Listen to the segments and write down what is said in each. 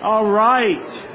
All right.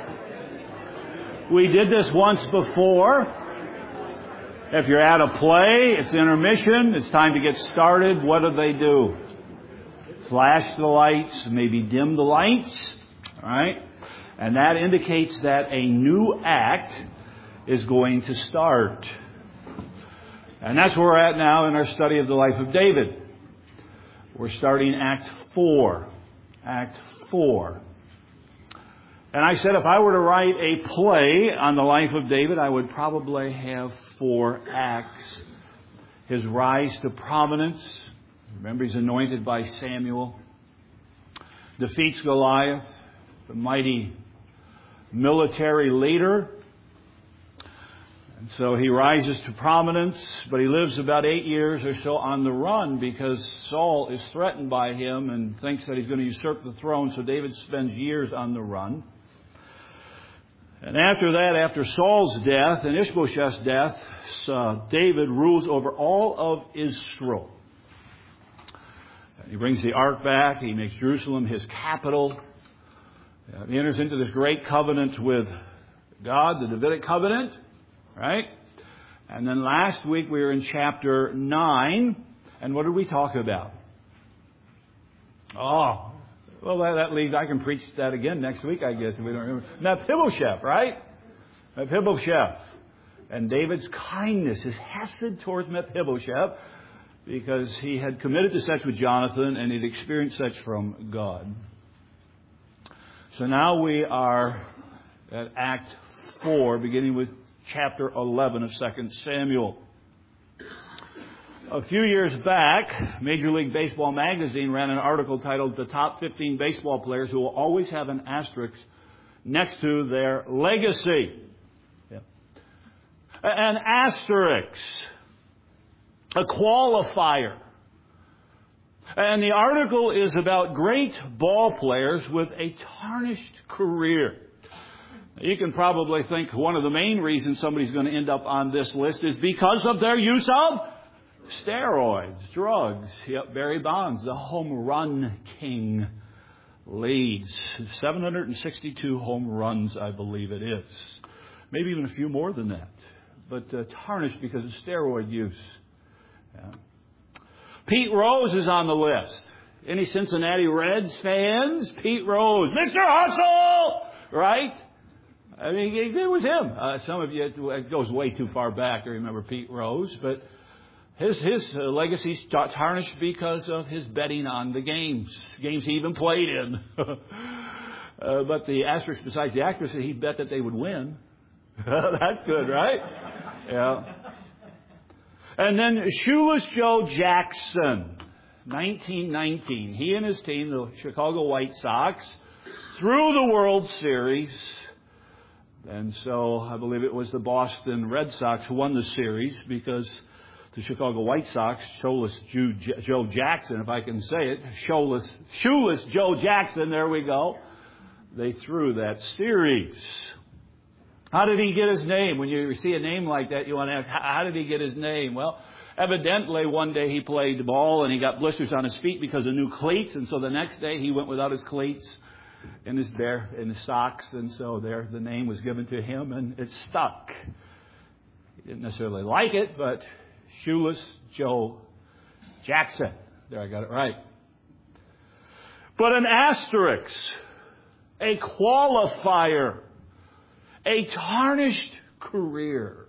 We did this once before. If you're at a play, it's intermission, it's time to get started. What do? Flash the lights, maybe dim the lights. All right? And that indicates that a new act is going to start. And that's where we're at now in our study of the life of David. We're starting Act 4. Act 4. And I said if I were to write a play on the life of David, I would probably have 4 acts. His rise to prominence. Remember, he's anointed by Samuel. Defeats Goliath, the mighty military leader. And so he rises to prominence, but he lives about 8 years or so on the run because Saul is threatened by him and thinks that he's going to usurp the throne. So David spends years on the run. And after that, after Saul's death and Ishbosheth's death, David rules over all of Israel. He brings the ark back. He makes Jerusalem his capital. He enters into this great covenant with God, the Davidic covenant. Right? And then last week we were in chapter 9. And what did we talk about? Oh, well, that leaves, I can preach that again next week, I guess, if we don't remember. Mephibosheth, right? Mephibosheth. And David's kindness, his hesed towards Mephibosheth, because he had committed to sex with Jonathan and he'd experienced sex from God. So now we are at Act 4, beginning with chapter 11 of 2 Samuel. A few years back, Major League Baseball magazine ran an article titled The Top 15 Baseball Players Who Will Always Have an Asterisk Next to Their Legacy. Yeah. An asterisk. A qualifier. And the article is about great ball players with a tarnished career. You can probably think one of the main reasons somebody's going to end up on this list is because of their use of steroids, drugs. Yep, Barry Bonds, the home run king, leads 762 home runs, I believe it is. Maybe even a few more than that. But tarnished because of steroid use. Yeah. Pete Rose is on the list. Any Cincinnati Reds fans? Pete Rose, Mr. Hustle! Right? I mean, it was him. Some of you, it goes way too far back to remember Pete Rose, but his legacy's tarnished because of his betting on the games he even played in. But the asterisk besides the actress, he bet that they would win. That's good, right? Yeah. And then Shoeless Joe Jackson, 1919. He and his team, the Chicago White Sox, through the World Series. And so I believe it was the Boston Red Sox who won the series because the Chicago White Sox, Shoeless Joe Jackson, if I can say it, Shoeless Joe Jackson, there we go. They threw that series. How did he get his name? When you see a name like that, you want to ask, how did he get his name? Well, evidently one day he played ball and he got blisters on his feet because of new cleats. And so the next day he went without his cleats in his socks. And so there the name was given to him and it stuck. He didn't necessarily like it, but Shoeless Joe Jackson. There, I got it right. But an asterisk, a qualifier, a tarnished career.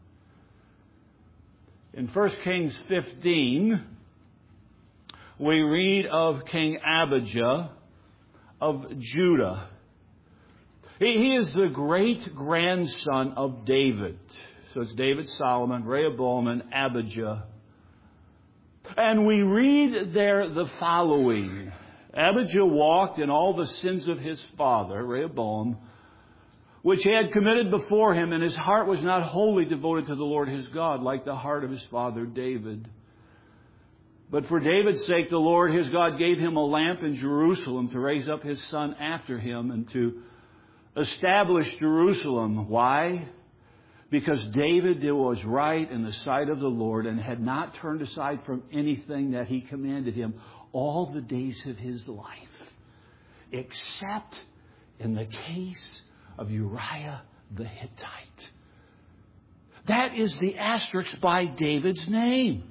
In 1 Kings 15, we read of King Abijah of Judah. He is the great-grandson of David. So it's David, Solomon, Rehoboam, and Abijah. And we read there the following. Abijah walked in all the sins of his father, Rehoboam, which he had committed before him, and his heart was not wholly devoted to the Lord his God, like the heart of his father David. But for David's sake, the Lord his God gave him a lamp in Jerusalem to raise up his son after him and to establish Jerusalem. Why? Because David did what was right in the sight of the Lord and had not turned aside from anything that he commanded him all the days of his life, except in the case of Uriah the Hittite. That is the asterisk by David's name.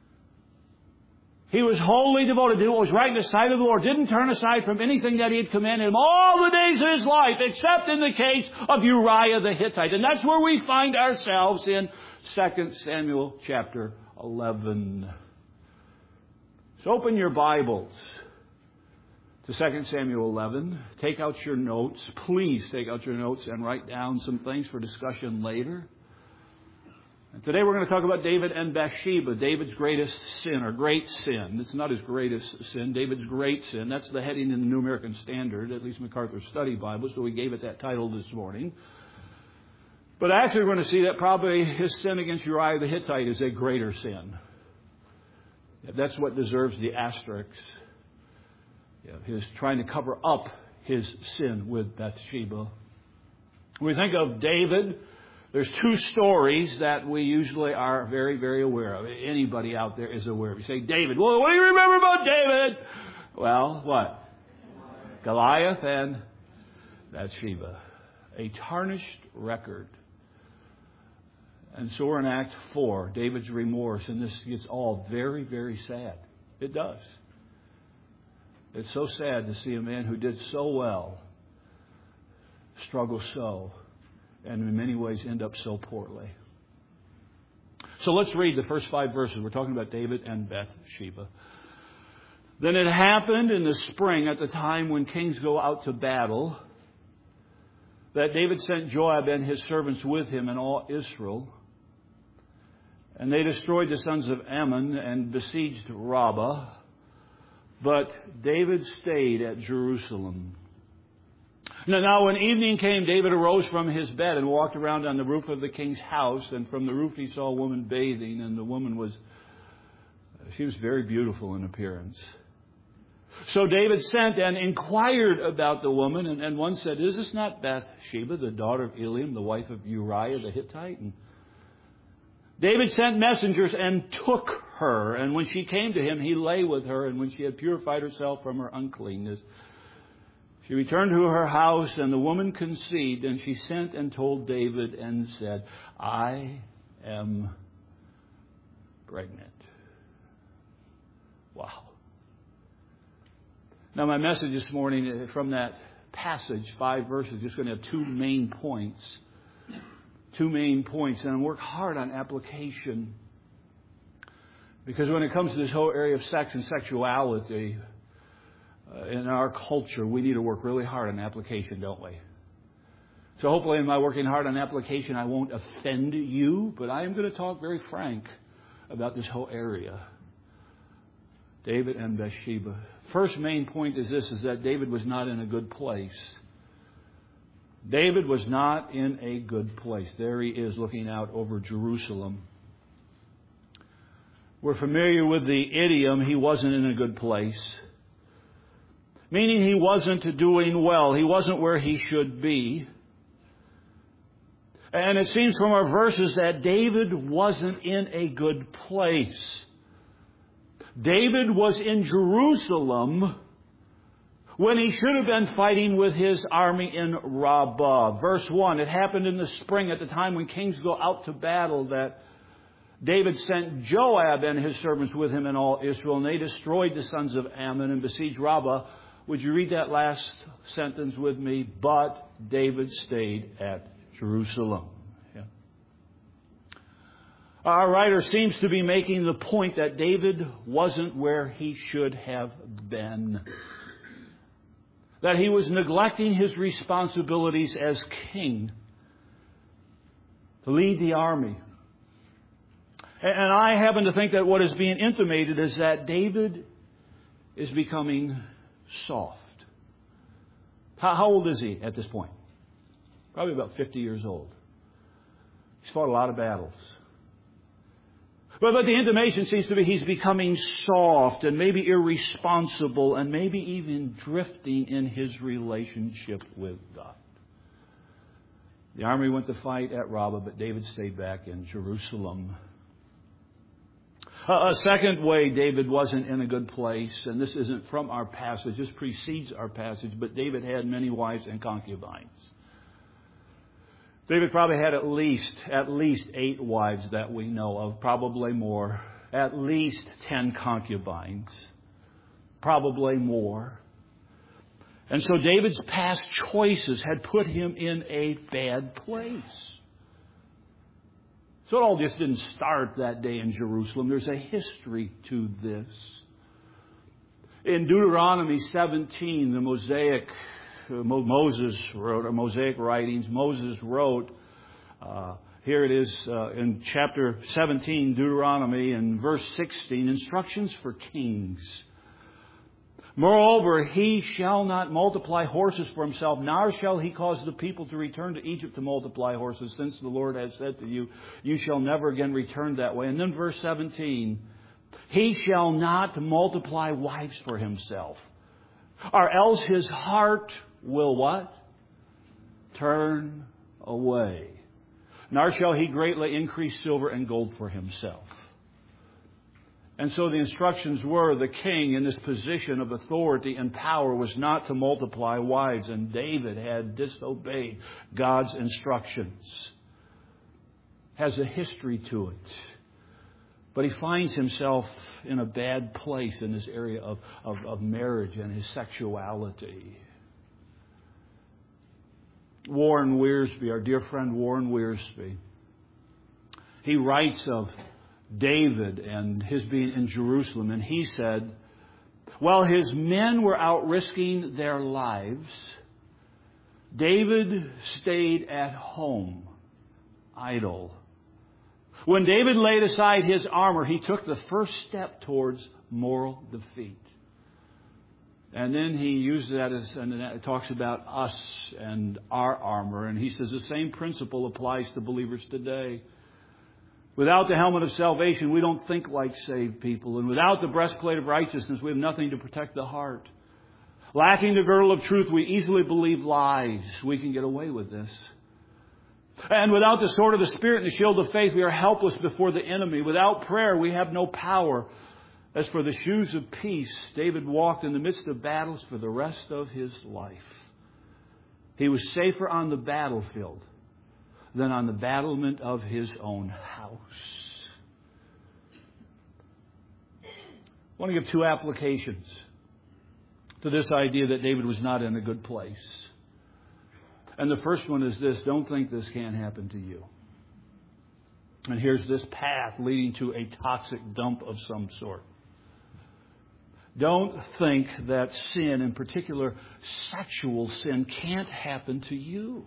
He was wholly devoted to what was right in the sight of the Lord, didn't turn aside from anything that He had commanded him all the days of his life, except in the case of Uriah the Hittite. And that's where we find ourselves in 2 Samuel chapter 11. So open your Bibles to 2 Samuel 11. Take out your notes. Please take out your notes and write down some things for discussion later. And today we're going to talk about David and Bathsheba, David's greatest sin, or great sin. It's not his greatest sin, David's great sin. That's the heading in the New American Standard, at least MacArthur's Study Bible, so we gave it that title this morning. But actually we're going to see that probably his sin against Uriah the Hittite is a greater sin. That's what deserves the asterisks. His trying to cover up his sin with Bathsheba. When we think of David, there's two stories that we usually are very, very aware of. Anybody out there is aware of. You say, David. Well, what do you remember about David? Well, what? Goliath and Bathsheba. A tarnished record. And so we're in Act 4, David's remorse. And this gets all very, very sad. It does. It's so sad to see a man who did so well struggle so, and in many ways end up so poorly. So let's read the first 5 verses. We're talking about David and Bathsheba. Then it happened in the spring, at the time when kings go out to battle, that David sent Joab and his servants with him and all Israel. And they destroyed the sons of Ammon and besieged Rabbah. But David stayed at Jerusalem. Now, when evening came, David arose from his bed and walked around on the roof of the king's house. And from the roof he saw a woman bathing. And the woman was very beautiful in appearance. So David sent and inquired about the woman. And one said, is this not Bathsheba, the daughter of Eliam, the wife of Uriah the Hittite? And David sent messengers and took her. And when she came to him, he lay with her. And when she had purified herself from her uncleanness, she returned to her house, and the woman conceived, and she sent and told David and said, I am pregnant. Wow. Now my message this morning from that passage, 5 verses, is going to have 2 main points. 2 main points, and I work hard on application. Because when it comes to this whole area of sex and sexuality, in our culture, we need to work really hard on application, don't we? So hopefully in my working hard on application, I won't offend you, but I am going to talk very frank about this whole area. David and Bathsheba. First main point is this, is that David was not in a good place. David was not in a good place. There he is looking out over Jerusalem. We're familiar with the idiom, he wasn't in a good place. Meaning he wasn't doing well. He wasn't where he should be. And it seems from our verses that David wasn't in a good place. David was in Jerusalem when he should have been fighting with his army in Rabbah. Verse 1, it happened in the spring at the time when kings go out to battle that David sent Joab and his servants with him and all Israel, and they destroyed the sons of Ammon and besieged Rabbah. Would you read that last sentence with me? But David stayed at Jerusalem. Yeah. Our writer seems to be making the point that David wasn't where he should have been. That he was neglecting his responsibilities as king to lead the army. And I happen to think that what is being intimated is that David is becoming soft. How old is he at this point? Probably about 50 years old. He's fought a lot of battles. But the intimation seems to be he's becoming soft and maybe irresponsible and maybe even drifting in his relationship with God. The army went to fight at Rabbah, but David stayed back in Jerusalem. A second way David wasn't in a good place, and this isn't from our passage, this precedes our passage, but David had many wives and concubines. David probably had at least 8 wives that we know of, probably more. At least 10 concubines, probably more. And so David's past choices had put him in a bad place. So it all just didn't start that day in Jerusalem. There's a history to this. In Deuteronomy 17, the Mosaic writings, Moses wrote, here it is in chapter 17, Deuteronomy, in verse 16, instructions for kings. Moreover, he shall not multiply horses for himself, nor shall he cause the people to return to Egypt to multiply horses, since the Lord has said to you, you shall never again return that way. And then verse 17, he shall not multiply wives for himself, or else his heart will what? Turn away. Nor shall he greatly increase silver and gold for himself. And so the instructions were, the king in this position of authority and power was not to multiply wives, and David had disobeyed God's instructions. Has a history to it. But he finds himself in a bad place in this area of marriage and his sexuality. Warren Wiersbe, our dear friend Warren Wiersbe, he writes of David and his being in Jerusalem, and he said, while his men were out risking their lives, David stayed at home, idle. When David laid aside his armor, he took the first step towards moral defeat. And then he uses that and it talks about us and our armor. And he says the same principle applies to believers today. Without the helmet of salvation, we don't think like saved people. And without the breastplate of righteousness, we have nothing to protect the heart. Lacking the girdle of truth, we easily believe lies. We can get away with this. And without the sword of the Spirit and the shield of faith, we are helpless before the enemy. Without prayer, we have no power. As for the shoes of peace, David walked in the midst of battles for the rest of his life. He was safer on the battlefield than on the battlement of his own house. I want to give 2 applications to this idea that David was not in a good place. And the first one is this: don't think this can't happen to you. And here's this path leading to a toxic dump of some sort. Don't think that sin, in particular sexual sin, can't happen to you.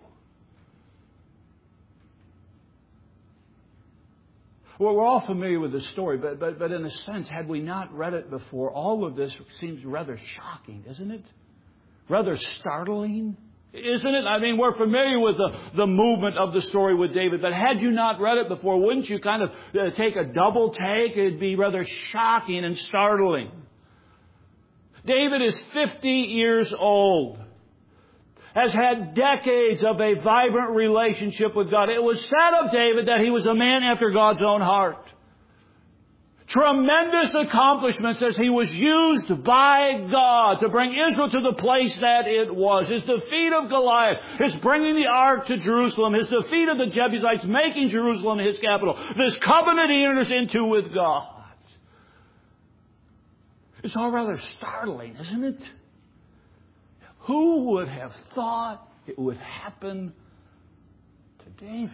Well, we're all familiar with this story, but in a sense, had we not read it before, all of this seems rather shocking, isn't it? Rather startling, isn't it? I mean, we're familiar with the movement of the story with David, but had you not read it before, wouldn't you kind of take a double take? It'd be rather shocking and startling. David is 50 years old, has had decades of a vibrant relationship with God. It was said of David that he was a man after God's own heart. Tremendous accomplishments as he was used by God to bring Israel to the place that it was. His defeat of Goliath, his bringing the ark to Jerusalem, his defeat of the Jebusites, making Jerusalem his capital, this covenant he enters into with God. It's all rather startling, isn't it? Who would have thought it would happen to David?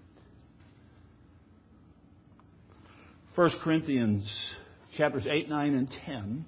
1 Corinthians chapters 8, 9, and 10.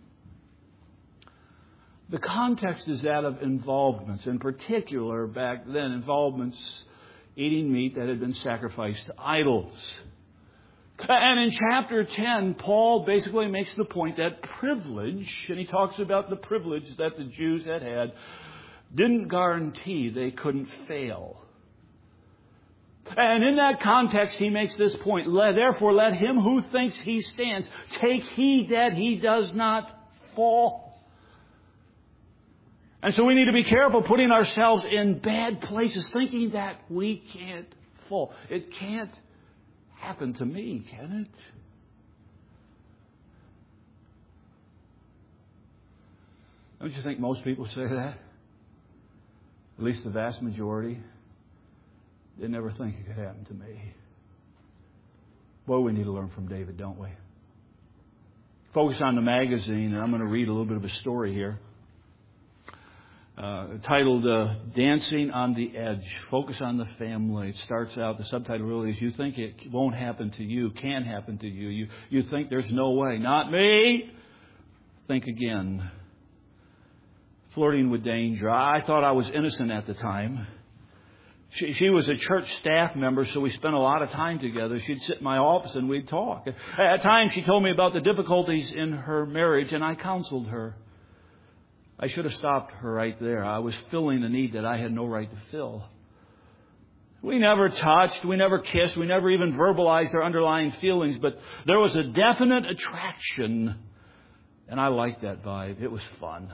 The context is that of involvements. In particular, back then, involvements eating meat that had been sacrificed to idols. And in chapter 10, Paul basically makes the point that privilege, and he talks about the privilege that the Jews had, didn't guarantee they couldn't fail. And in that context, he makes this point: therefore, let him who thinks he stands take heed that he does not fall. And so we need to be careful putting ourselves in bad places, thinking that we can't fall. It can't happen to me, can it? Don't you think most people say that? At least the vast majority. They never think it could happen to me. Boy, we need to learn from David, don't we? Focus on the magazine, and I'm going to read a little bit of a story here. Titled Dancing on the Edge. Focus on the family. It starts out, the subtitle really is, you think it won't happen to you, can happen to you. You think there's no way. Not me. Think again. Flirting with danger. I thought I was innocent at the time. She was a church staff member, so we spent a lot of time together. She'd sit in my office and we'd talk. At times she told me about the difficulties in her marriage, and I counseled her. I should have stopped her right there. I was filling a need that I had no right to fill. We never touched, we never kissed, we never even verbalized our underlying feelings, but there was a definite attraction, and I liked that vibe. It was fun.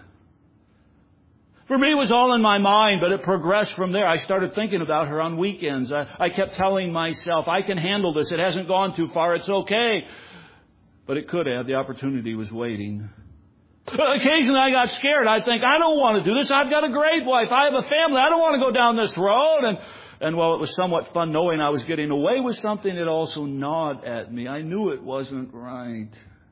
For me, it was all in my mind, but it progressed from there. I started thinking about her on weekends. I kept telling myself, I can handle this. It hasn't gone too far. It's okay. But it could have. The opportunity was waiting. Occasionally I got scared. I'd think, I don't want to do this. I've got a great wife. I have a family. I don't want to go down this road. And while it was somewhat fun knowing I was getting away with something, it also gnawed at me. I knew it wasn't right.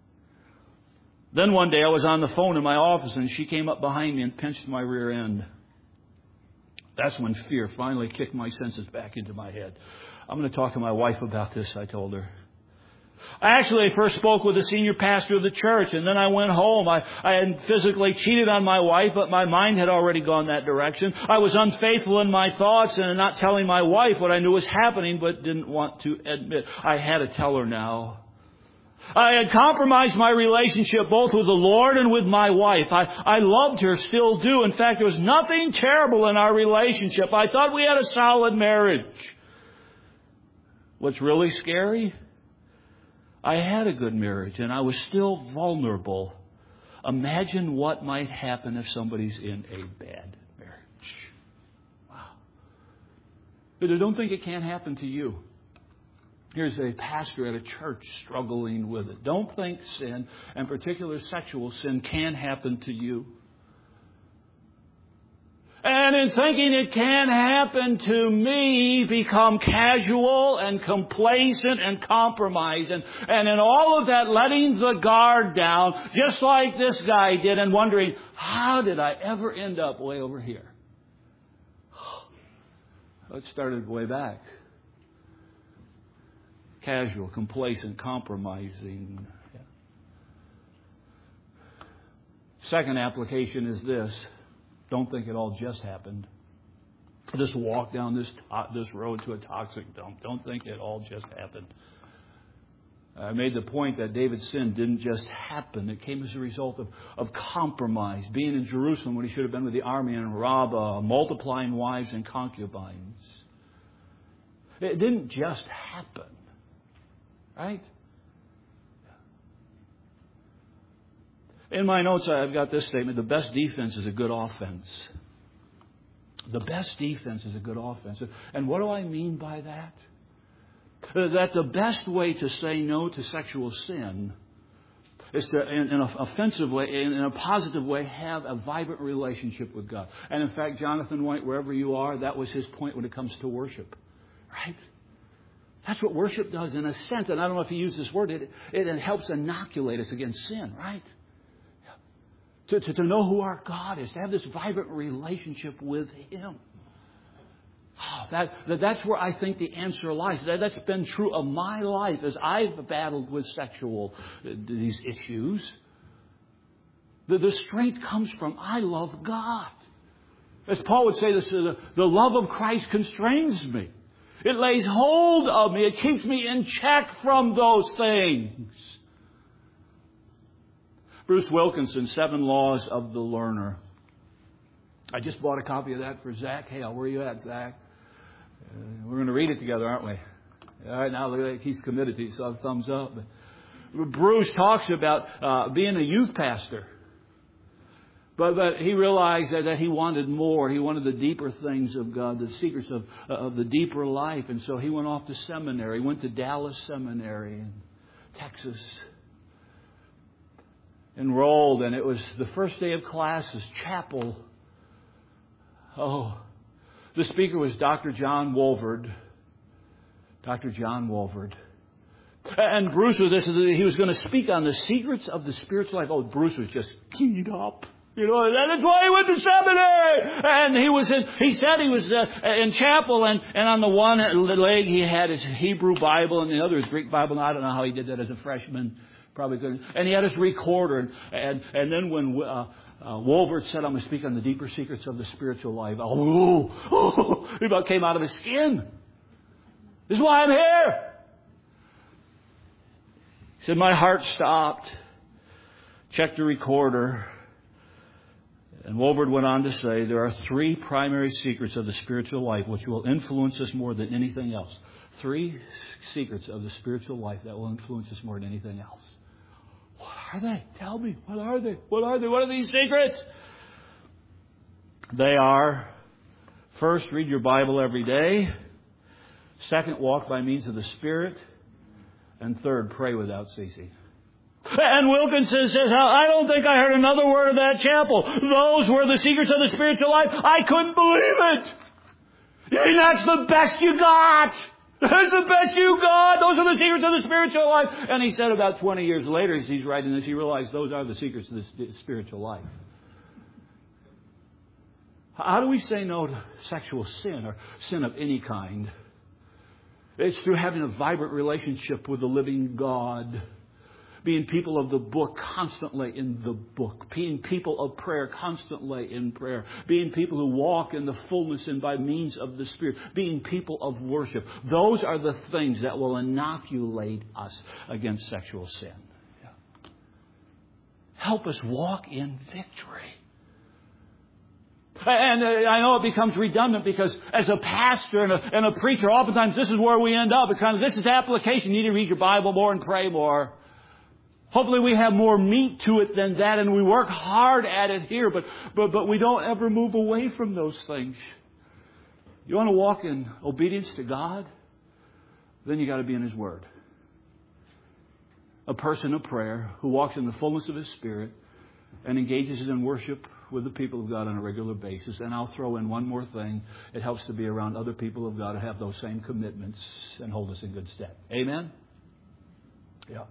Then one day I was on the phone in my office and she came up behind me and pinched my rear end. That's when fear finally kicked my senses back into my head. I'm going to talk to my wife about this, I told her. I actually first spoke with the senior pastor of the church, and then I went home. I had physically cheated on my wife, but my mind had already gone that direction. I was unfaithful in my thoughts and not telling my wife what I knew was happening, but didn't want to admit. I had to tell her now. I had compromised my relationship both with the Lord and with my wife. I loved her, still do. In fact, there was nothing terrible in our relationship. I thought we had a solid marriage. What's really scary? I had a good marriage and I was still vulnerable. Imagine what might happen if somebody's in a bad marriage. Wow. But I don't think it can't happen to you. Here's a pastor at a church struggling with it. Don't think sin, and particular sexual sin, can happen to you. And in thinking it can happen to me, become casual and complacent and compromised. And in all of that, letting the guard down, just like this guy did, and wondering, how did I ever end up way over here? It started way back. Casual, complacent, compromising. Second application is this. Don't think it all just happened. Just walk down this road to a toxic dump. Don't think it all just happened. I made the point that David's sin didn't just happen. It came as a result of compromise. Being in Jerusalem when he should have been with the army in Rabbah, multiplying wives and concubines. It didn't just happen. Right? In my notes, I've got this statement. The best defense is a good offense. The best defense is a good offense. And what do I mean by that? That the best way to say no to sexual sin is to, in an offensive way, in a positive way, have a vibrant relationship with God. And in fact, Jonathan White, wherever you are, that was his point when it comes to worship. Right? That's what worship does in a sense. And I don't know if he used this word. It helps inoculate us against sin, right? To know who our God is. To have this vibrant relationship with Him. Oh, that's where I think the answer lies. That's been true of my life as I've battled with these issues. The strength comes from I love God. As Paul would say, the love of Christ constrains me. It lays hold of me. It keeps me in check from those things. Bruce Wilkinson, 7 Laws of the Learner. I just bought a copy of that for Zach Hale. Where are you at, Zach? We're going to read it together, aren't we? All right, now look like he's committed to it, so thumbs up. But Bruce talks about being a youth pastor. But he realized that he wanted more. He wanted the deeper things of God, the secrets of the deeper life. And so he went off to seminary. He went to Dallas Seminary in Texas. enrolled, and it was the first day of classes, chapel. Oh, the speaker was Dr. John Wolford. Dr. John Wolford. And Bruce was this, he was going to speak on the secrets of the spiritual life. Oh, Bruce was just keyed up. You know, that's why he went to seminary. And he said he was in chapel, and on the one leg he had his Hebrew Bible and the other his Greek Bible. And I don't know how he did that as a freshman. Probably couldn't. And he had his recorder. And then when Wolford said, I'm going to speak on the deeper secrets of the spiritual life, he about came out of his skin. This is why I'm here. He said, my heart stopped. Checked the recorder. And Wolford went on to say, there are 3 primary secrets of the spiritual life which will influence us more than anything else. 3 secrets of the spiritual life that will influence us more than anything else. What are they? Tell me. What are they? What are they? What are these secrets? They are, first, read your Bible every day. Second, walk by means of the Spirit. And third, pray without ceasing. And Wilkinson says, I don't think I heard another word of that chapel. Those were the secrets of the spiritual life. I couldn't believe it. And that's the best you got. That's the best you got. Those are the secrets of the spiritual life. And he said about 20 years later, as he's writing this, he realized those are the secrets of the spiritual life. How do we say no to sexual sin or sin of any kind? It's through having a vibrant relationship with the living God. Being people of the book, constantly in the book. Being people of prayer, constantly in prayer. Being people who walk in the fullness and by means of the Spirit. Being people of worship. Those are the things that will inoculate us against sexual sin. Yeah. Help us walk in victory. And I know it becomes redundant because as a pastor and a preacher, oftentimes this is where we end up. It's kind of, this is the application. You need to read your Bible more and pray more. Hopefully we have more meat to it than that, and we work hard at it here, but we don't ever move away from those things. You want to walk in obedience to God? Then you got to be in His Word. A person of prayer who walks in the fullness of His Spirit and engages in worship with the people of God on a regular basis. And I'll throw in one more thing. It helps to be around other people of God who have those same commitments and hold us in good stead. Amen? Yeah.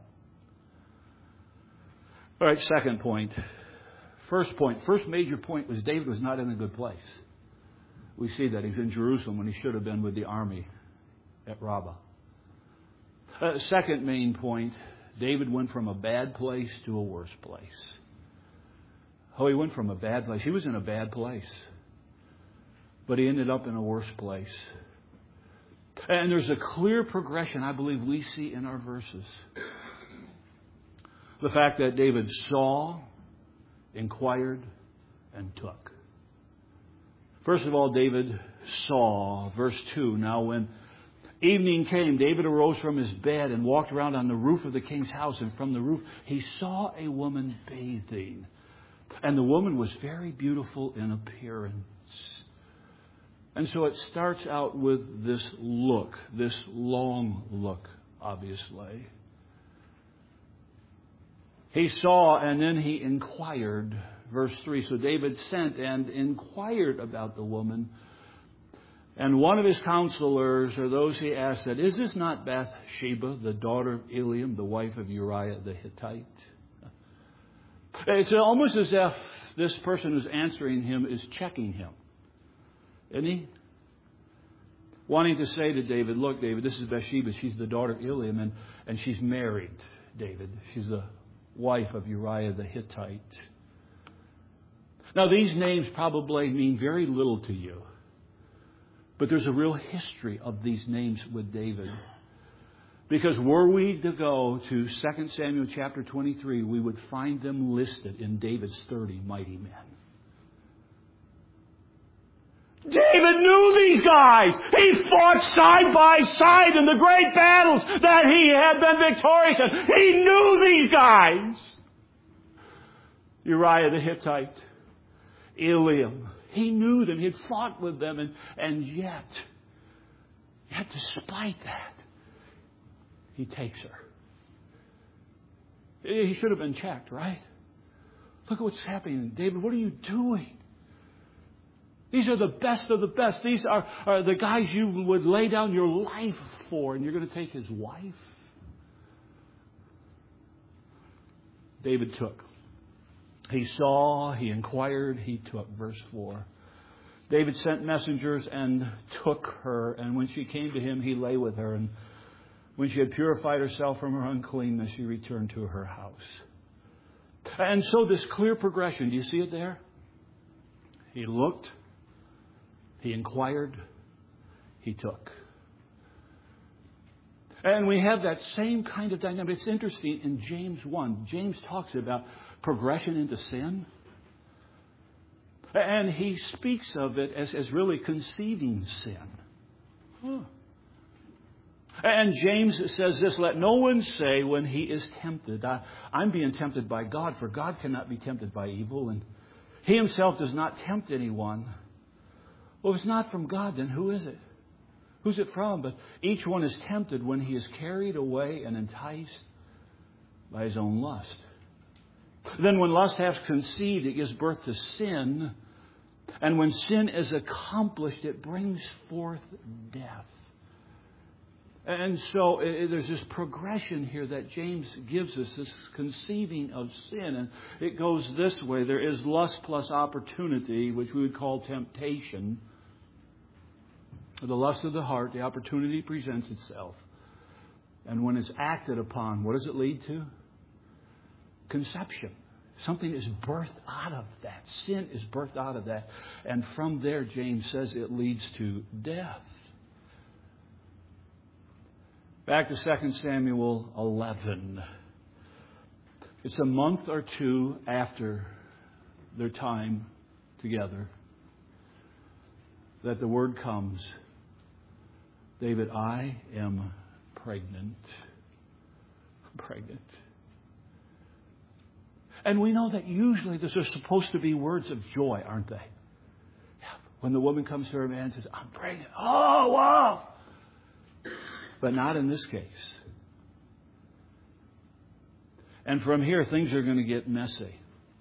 All right, second point. First major point was David was not in a good place. We see that he's in Jerusalem when he should have been with the army at Rabbah. Second main point, David went from a bad place to a worse place. Oh, he went from a bad place. He was in a bad place. But he ended up in a worse place. And there's a clear progression, I believe, we see in our verses. The fact that David saw, inquired, and took. First of all, David saw. Verse 2. Now when evening came, David arose from his bed and walked around on the roof of the king's house. And from the roof, he saw a woman bathing. And the woman was very beautiful in appearance. And so it starts out with this look, this long look, obviously. He saw and then he inquired. Verse 3. So David sent and inquired about the woman. And one of his counselors, or those he asked, said, is this not Bathsheba, the daughter of Eliam, the wife of Uriah the Hittite? It's almost as if this person who's answering him is checking him. Isn't he? Wanting to say to David, look, David, this is Bathsheba. She's the daughter of Eliam, and she's married, David. She's the wife of Uriah the Hittite. Now, these names probably mean very little to you. But there's a real history of these names with David. Because were we to go to 2 Samuel chapter 23, we would find them listed in David's 30 mighty men. David knew these guys. He fought side by side in the great battles that he had been victorious in. He knew these guys. Uriah the Hittite, Eliam. He knew them. He had fought with them. And yet, despite that, he takes her. He should have been checked, right? Look at what's happening. David, what are you doing? These are the best of the best. These are the guys you would lay down your life for, and you're going to take his wife? David took. He saw, he inquired, he took. Verse 4. David sent messengers and took her, and when she came to him, he lay with her. And when she had purified herself from her uncleanness, she returned to her house. And so this clear progression, do you see it there? He looked, he inquired, he took. And we have that same kind of dynamic. It's interesting in James 1. James talks about progression into sin. And he speaks of it as really conceiving sin. And James says this, let no one say when he is tempted, I'm being tempted by God, for God cannot be tempted by evil, and he himself does not tempt anyone. Well, if it's not from God, then who is it? Who's it from? But each one is tempted when he is carried away and enticed by his own lust. Then when lust has conceived, it gives birth to sin. And when sin is accomplished, it brings forth death. And so there's this progression here that James gives us, this conceiving of sin. And it goes this way. There is lust plus opportunity, which we would call temptation. The lust of the heart, the opportunity presents itself. And when it's acted upon, what does it lead to? Conception. Something is birthed out of that. Sin is birthed out of that. And from there, James says, it leads to death. Back to 2 Samuel 11. It's a month or two after their time together that the word comes. David, I am pregnant. I'm pregnant. And we know that usually those are supposed to be words of joy, aren't they? When the woman comes to her man and says, I'm pregnant. Oh, wow. But not in this case. And from here, things are going to get messy.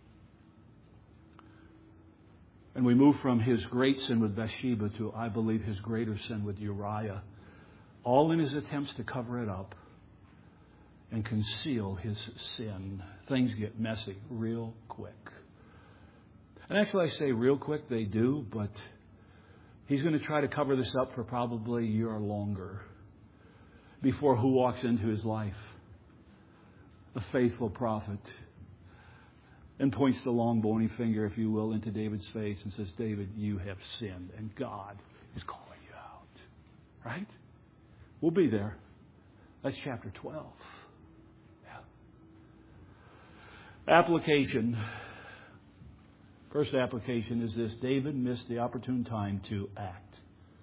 And we move from his great sin with Bathsheba to, I believe, his greater sin with Uriah. All in his attempts to cover it up and conceal his sin. Things get messy real quick. And actually, I say real quick, they do, but he's going to try to cover this up for probably a year or longer before who walks into his life? A faithful prophet. And points the long bony finger, if you will, into David's face and says, David, you have sinned and God is calling you out. Right? We'll be there. That's chapter 12. Yeah. Application. First application is this. David missed the opportune time to act.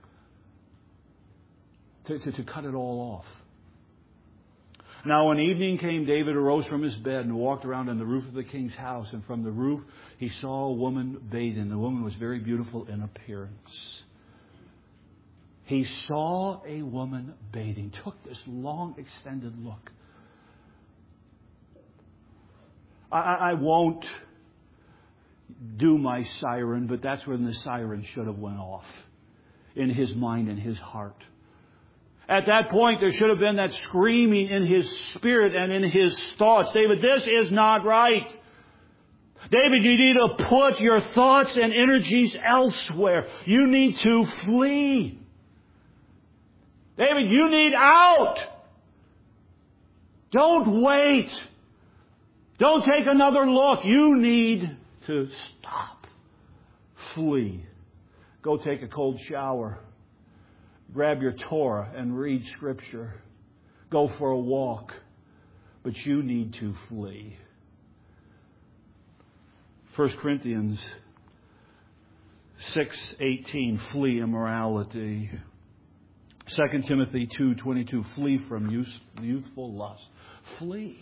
To cut it all off. Now when evening came, David arose from his bed and walked around on the roof of the king's house. And from the roof he saw a woman bathing. The woman was very beautiful in appearance. He saw a woman bathing. Took this long extended look. I won't do my siren, but that's when the siren should have went off. In his mind and his heart. At that point, there should have been that screaming in his spirit and in his thoughts. David, this is not right. David, you need to put your thoughts and energies elsewhere. You need to flee. David, you need out. Don't wait. Don't take another look. You need to stop. Flee. Go take a cold shower. Grab your Torah and read Scripture. Go for a walk. But you need to flee. 1 Corinthians 6:18, flee immorality. 2 Timothy 2:22, flee from youthful lust. Flee.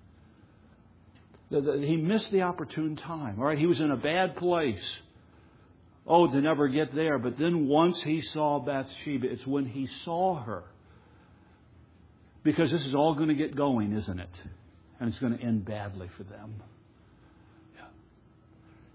He missed the opportune time. All right, he was in a bad place. Oh, to never get there. But then once he saw Bathsheba, it's when he saw her. Because this is all going to get going, isn't it? And it's going to end badly for them. Yeah.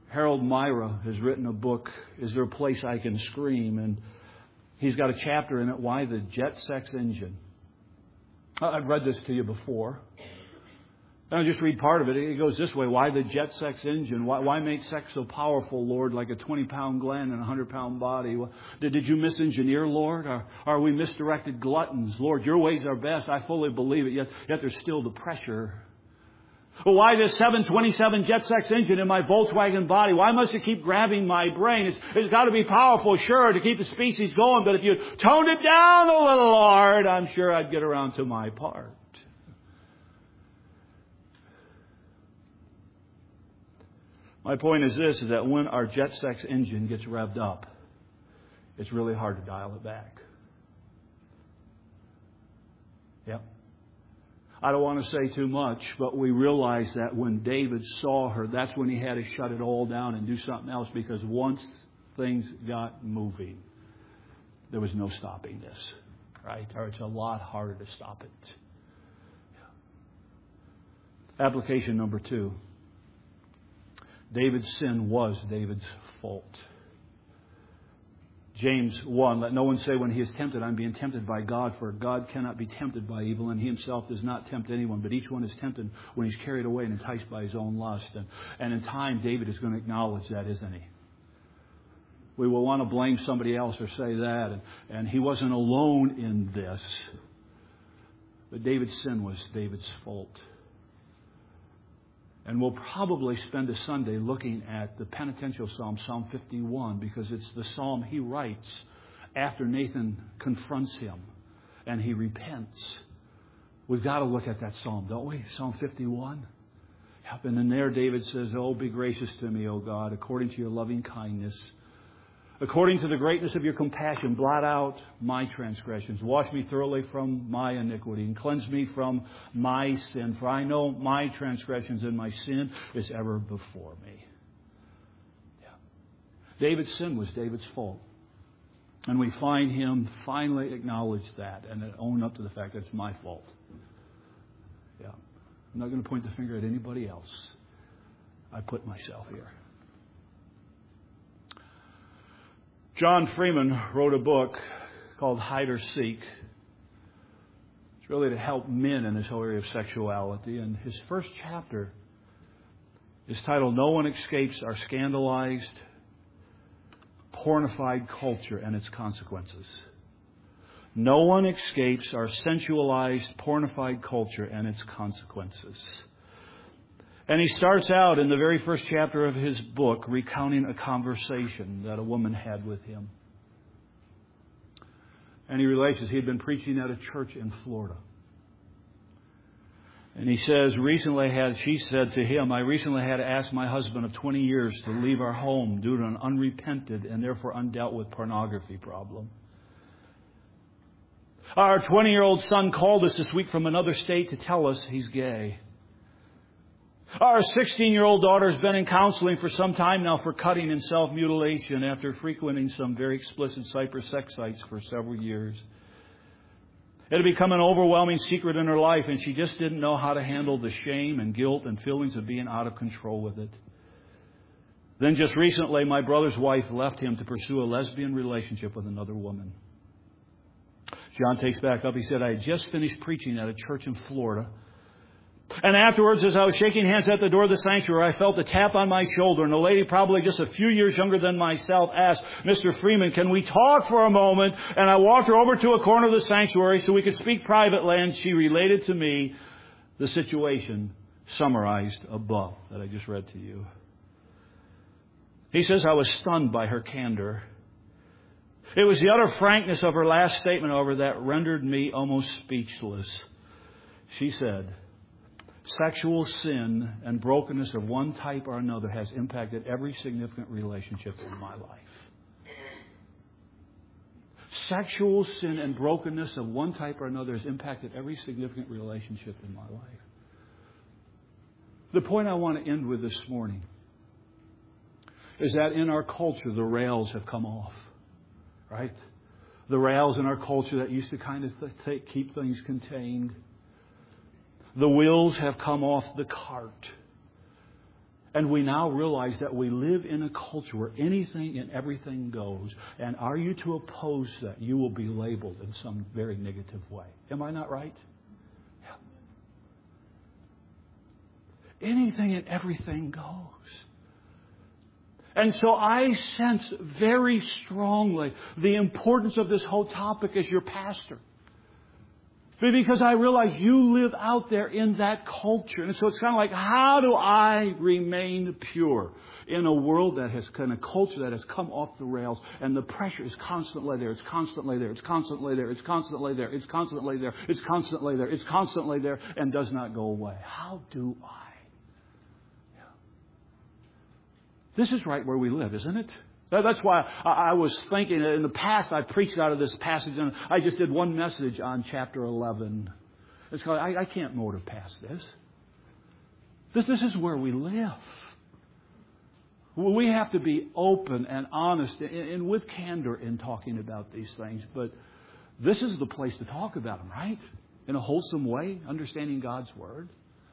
Harold Myra has written a book, Is There a Place I Can Scream? And he's got a chapter in it, Why the Jet Sex Engine. I've read this to you before. I'll just read part of it. It goes this way. Why the jet sex engine? Why make sex so powerful, Lord, like a 20-pound gland and a 100-pound body? Did you misengineer, Lord? Are we misdirected gluttons? Lord, your ways are best. I fully believe it, yet there's still the pressure. Well, why this 727 jet sex engine in my Volkswagen body? Why must it keep grabbing my brain? It's got to be powerful, sure, to keep the species going. But if you toned it down a little, Lord, I'm sure I'd get around to my part. My point is this, is that when our jet sex engine gets revved up, it's really hard to dial it back. Yep. I don't want to say too much, but we realize that when David saw her, that's when he had to shut it all down and do something else, because once things got moving, there was no stopping this, right? Or it's a lot harder to stop it. Application number 2. David's sin was David's fault. James 1, let no one say when he is tempted, I'm being tempted by God, for God cannot be tempted by evil, and he himself does not tempt anyone, but each one is tempted when he's carried away and enticed by his own lust. And in time, David is going to acknowledge that, isn't he? We will want to blame somebody else or say that, and he wasn't alone in this. But David's sin was David's fault. And we'll probably spend a Sunday looking at the penitential psalm, Psalm 51, because it's the psalm he writes after Nathan confronts him and he repents. We've got to look at that psalm, don't we? Psalm 51. And in there David says, Oh, be gracious to me, O God, according to your loving kindness. According to the greatness of your compassion, blot out my transgressions. Wash me thoroughly from my iniquity and cleanse me from my sin. For I know my transgressions and my sin is ever before me. Yeah. David's sin was David's fault. And we find him finally acknowledge that and own up to the fact that it's my fault. Yeah. I'm not going to point the finger at anybody else. I put myself here. John Freeman wrote a book called Hide or Seek. It's really to help men in this whole area of sexuality. And his first chapter is titled, No One Escapes Our Scandalized, Pornified Culture and Its Consequences. No one escapes our sensualized, pornified culture and its consequences. And he starts out in the very first chapter of his book recounting a conversation that a woman had with him. And he relates as he had been preaching at a church in Florida. And he says, she said to him, I recently had to ask my husband of 20 years to leave our home due to an unrepented and therefore undealt with pornography problem. Our 20-year-old son called us this week from another state to tell us he's gay. Our 16-year-old daughter has been in counseling for some time now for cutting and self-mutilation after frequenting some very explicit cyber sex sites for several years. It had become an overwhelming secret in her life, and she just didn't know how to handle the shame and guilt and feelings of being out of control with it. Then just recently, my brother's wife left him to pursue a lesbian relationship with another woman. John takes back up. He said, I had just finished preaching at a church in Florida. And afterwards, as I was shaking hands at the door of the sanctuary, I felt a tap on my shoulder. And a lady, probably just a few years younger than myself, asked, Mr. Freeman, can we talk for a moment? And I walked her over to a corner of the sanctuary so we could speak privately. And she related to me the situation summarized above that I just read to you. He says, I was stunned by her candor. It was the utter frankness of her last statement, however, that rendered me almost speechless. She said, sexual sin and brokenness of one type or another has impacted every significant relationship in my life. Sexual sin and brokenness of one type or another has impacted every significant relationship in my life. The point I want to end with this morning is that in our culture, the rails have come off. Right? The rails in our culture that used to kind of keep things contained. The wheels have come off the cart. And we now realize that we live in a culture where anything and everything goes. And are you to oppose that, you will be labeled in some very negative way. Am I not right? Yeah. Anything and everything goes. And so I sense very strongly the importance of this whole topic as your pastor. Because I realize you live out there in that culture. And so it's kind of like, how do I remain pure in a world that has kind of culture that has come off the rails, and the pressure is constantly there, it's constantly there, it's constantly there, it's constantly there, it's constantly there, it's constantly there, it's constantly there, and does not go away. How do I? Yeah. This is right where we live, isn't it? That's why I was thinking in the past I preached out of this passage, and I just did one message on chapter 11. It's called, I can't motor past this. This is where we live. We have to be open and honest and with candor in talking about these things. But this is the place to talk about them, right? In a wholesome way, understanding God's Word.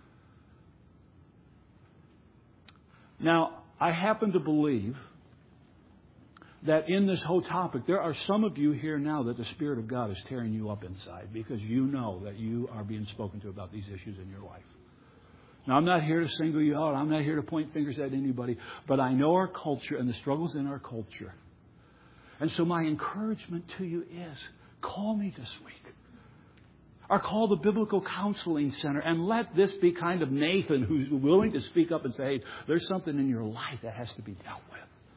Now, I happen to believe that in this whole topic, there are some of you here now that the Spirit of God is tearing you up inside because you know that you are being spoken to about these issues in your life. Now, I'm not here to single you out. I'm not here to point fingers at anybody. But I know our culture and the struggles in our culture. And so my encouragement to you is, call me this week. Or call the Biblical Counseling Center and let this be kind of Nathan who's willing to speak up and say, hey, there's something in your life that has to be dealt with.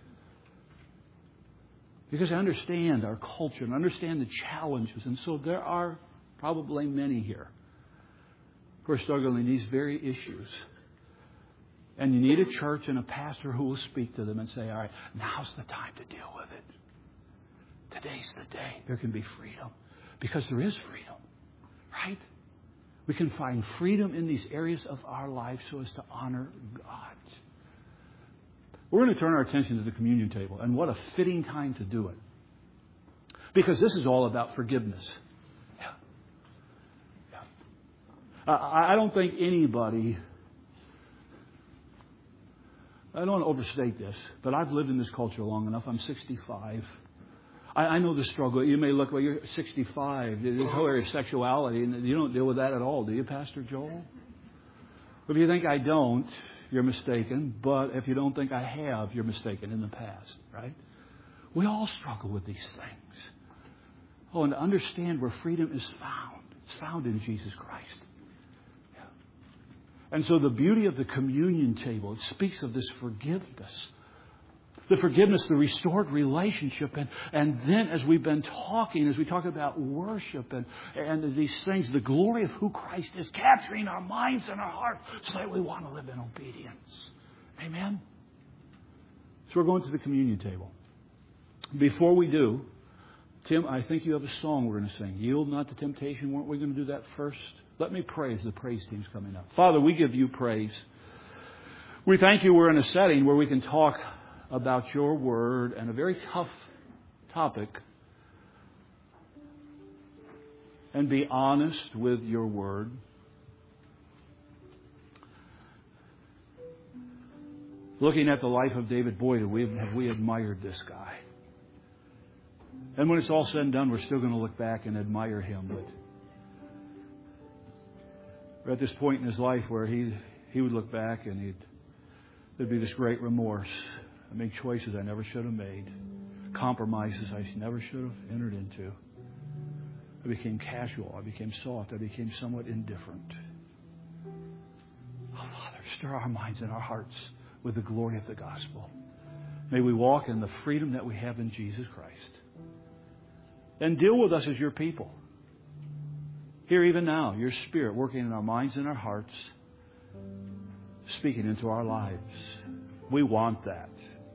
Because I understand our culture and understand the challenges. And so there are probably many here who are struggling in these very issues. And you need a church and a pastor who will speak to them and say, all right, now's the time to deal with it. Today's the day. There can be freedom. Because there is freedom. Right? We can find freedom in these areas of our lives so as to honor God. We're going to turn our attention to the communion table. And what a fitting time to do it. Because this is all about forgiveness. Yeah. Yeah. I don't think anybody... I don't want to overstate this, but I've lived in this culture long enough. I'm 65. I know the struggle. You may look, well, you're 65. There's whole area of sexuality, and you don't deal with that at all, do you, Pastor Joel? If you think I don't, you're mistaken. But if you don't think I have, you're mistaken in the past, right? We all struggle with these things. Oh, and to understand where freedom is found. It's found in Jesus Christ. Yeah. And so the beauty of the communion table, it speaks of this forgiveness. The forgiveness, the restored relationship. And then as we've been talking, as we talk about worship and these things, the glory of who Christ is capturing our minds and our hearts so that we want to live in obedience. Amen? So we're going to the communion table. Before we do, Tim, I think you have a song we're going to sing. Yield not to temptation. Weren't we going to do that first? Let me pray as the praise team's coming up. Father, we give you praise. We thank you we're in a setting where we can talk about your word and a very tough topic and be honest with your word. Looking at the life of David Boyd, have we admired this guy? And when it's all said and done, we're still going to look back and admire him. But we're at this point in his life where he would look back and there'd be this great remorse. I made choices I never should have made. Compromises I never should have entered into. I became casual. I became soft. I became somewhat indifferent. Oh, Father, stir our minds and our hearts with the glory of the gospel. May we walk in the freedom that we have in Jesus Christ. And deal with us as your people. Here even now, your Spirit working in our minds and our hearts, speaking into our lives. We want that.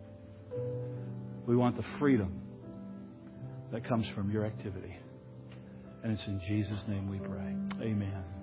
We want the freedom that comes from your activity. And it's in Jesus' name we pray. Amen.